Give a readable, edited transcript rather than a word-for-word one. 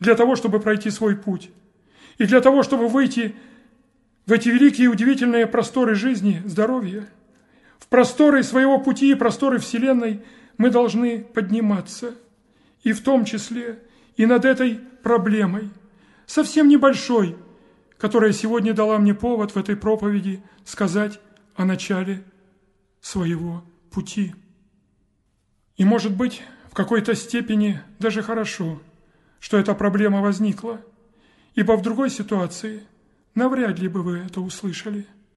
для того, чтобы пройти свой путь. И для того, чтобы выйти в эти великие и удивительные просторы жизни, здоровья, в просторы своего пути и просторы Вселенной мы должны подниматься. И в том числе и над этой проблемой, совсем небольшой, которая сегодня дала мне повод в этой проповеди сказать о начале своего пути. И, может быть, в какой-то степени даже хорошо, что эта проблема возникла, ибо в другой ситуации навряд ли бы вы это услышали.